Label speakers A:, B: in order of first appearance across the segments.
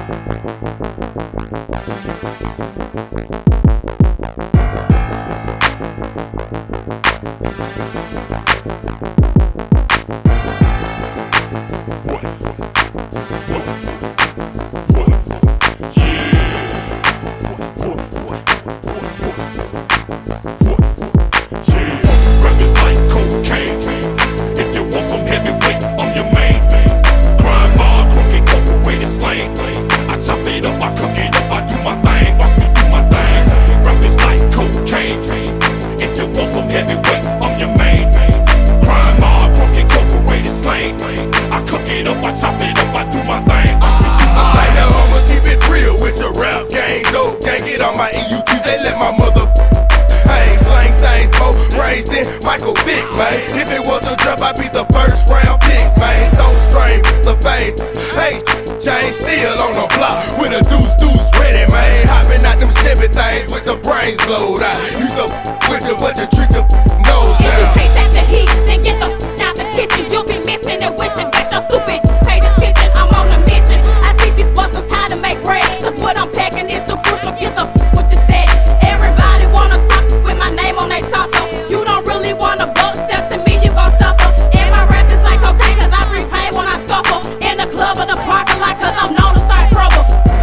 A: Michael Vick, man. If it was a drop, I'd be the first round pick, man. So strange, the vein. Hey, chain still on the block with a deuce ready, man. Hopping out them Chevy things with the brains blowed out. Used to with the but you treat the nose down.
B: If you can't take the heat, then get the out the kitchen. You'll be missing and wishing that you're stupid. Pay attention, I'm on a mission. I teach these busters how to make bread. Cause what I'm packing is too crucial. Get the what you said. Everybody wanna talk with my name on their torso. You don't really wanna buck step to me, you gon' suffer. And my rap is like cocaine, cause I bring pain when I scuffle. In the club or the parking lot, cause I'm known to start trouble.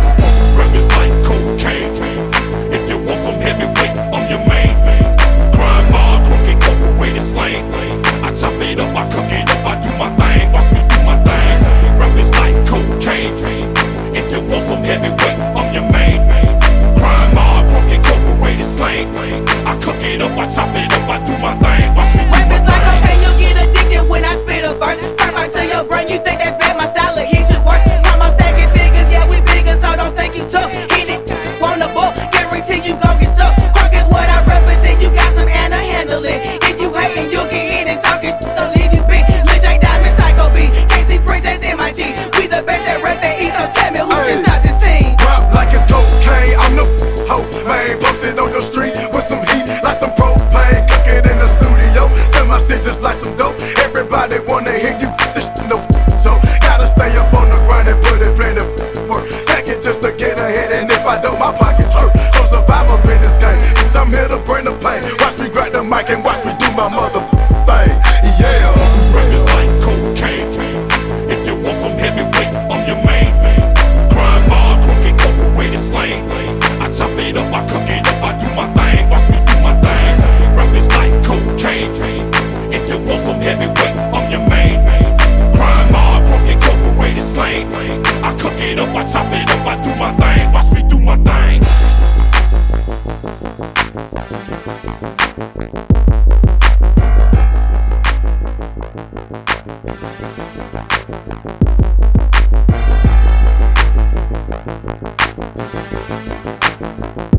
A: Rap is like cocaine. If you want some heavyweight, I'm your main. Crime mob, crooked, corporated slang. I chop it up, I cook it up, I do my thing. Watch me do my thing. Rap is like cocaine. If you want some heavyweight, I'm your main. Crime mob, crooked, corporated slang. I cook it up, I chop it up, I do my thing. Watch me do my thing.
C: Rap is like cocaine, you'll get addicted when I spit a verse. Turn right to your brain, you think that's bad, my style of hits is worse. Time I'm stacking figures, yeah we bigger, so don't think you tough. Hit it, on the boat, guarantee you gon' get stuck. Crunk is what I represent, you got some and I handle it. If you hatin', you'll get in and talking shit, so leave you big. Lil J Diamond, Psycho B, KC Princess, MIG. We the best at rap that eat, so tell me who can stop this team.
A: Rap like it's cocaine, I'm the hoe, man. Posted on the street with some heat, like some propane. Cook it in the studio, sell my shit just like some dope. Everybody wanna hear you, this shit no joke. Gotta stay up on the grind and put it plenty work. Second just to get ahead, and if I don't, my pockets hurt. Don't survive up in this game, bitch, I'm here to bring the pain. Watch me grab the mic and watch me do my mother thing. Yeah, rap is like cocaine. If you want some heavyweight, I'm your main. Crime mob, crooked, corporated slang. I chop it up, I cook it up, I do my thing. Watch me do my thing. Rap is like cocaine. If you want some heavyweight, I'm your main. Crime mob, crooked, corporated slang. I cook it up, I chop it up, I do my thing. Watch me do my thing.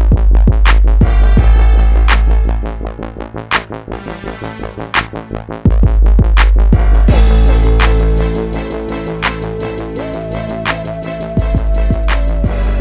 B: We'll be right back.